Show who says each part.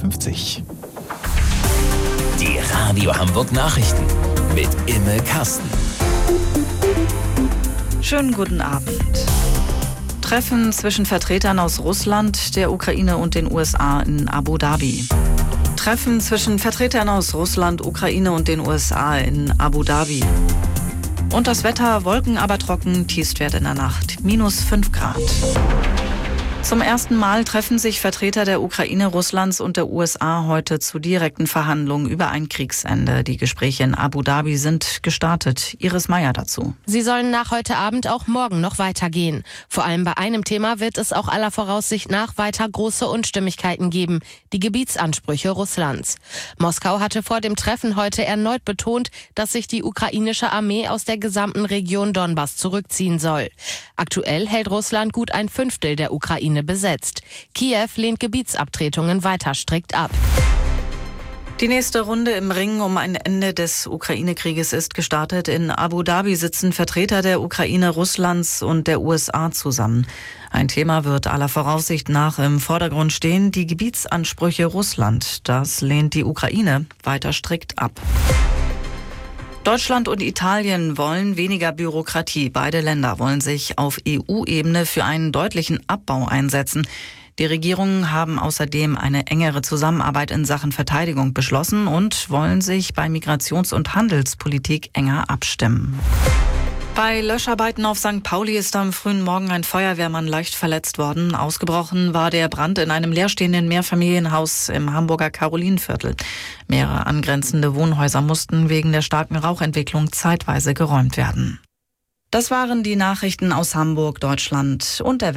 Speaker 1: 7:50.
Speaker 2: Die Radio Hamburg Nachrichten mit Imme Kasten.
Speaker 3: Schönen guten Abend. Treffen zwischen Vertretern aus Russland, der Ukraine und den USA in Abu Dhabi. Treffen zwischen Vertretern aus Russland, Ukraine und den USA in Abu Dhabi. Und das Wetter, Wolken aber trocken, Tiefstwert in der Nacht, -5 Grad. Zum ersten Mal treffen sich Vertreter der Ukraine, Russlands und der USA heute zu direkten Verhandlungen über ein Kriegsende. Die Gespräche in Abu Dhabi sind gestartet. Iris Meyer dazu.
Speaker 4: Sie sollen nach heute Abend auch morgen noch weitergehen. Vor allem bei einem Thema wird es auch aller Voraussicht nach weiter große Unstimmigkeiten geben: die Gebietsansprüche Russlands. Moskau hatte vor dem Treffen heute erneut betont, dass sich die ukrainische Armee aus der gesamten Region Donbass zurückziehen soll. Aktuell hält Russland gut 1/5 der Ukraine besetzt. Kiew lehnt Gebietsabtretungen weiter strikt ab.
Speaker 3: Die nächste Runde im Ringen um ein Ende des Ukraine-Krieges ist gestartet. In Abu Dhabi sitzen Vertreter der Ukraine, Russlands und der USA zusammen. Ein Thema wird aller Voraussicht nach im Vordergrund stehen: die Gebietsansprüche Russland. Das lehnt die Ukraine weiter strikt ab. Deutschland und Italien wollen weniger Bürokratie. Beide Länder wollen sich auf EU-Ebene für einen deutlichen Abbau einsetzen. Die Regierungen haben außerdem eine engere Zusammenarbeit in Sachen Verteidigung beschlossen und wollen sich bei Migrations- und Handelspolitik enger abstimmen. Bei Löscharbeiten auf St. Pauli ist am frühen Morgen ein Feuerwehrmann leicht verletzt worden. Ausgebrochen war der Brand in einem leerstehenden Mehrfamilienhaus im Hamburger Karolinenviertel. Mehrere angrenzende Wohnhäuser mussten wegen der starken Rauchentwicklung zeitweise geräumt werden. Das waren die Nachrichten aus Hamburg, Deutschland und der Welt.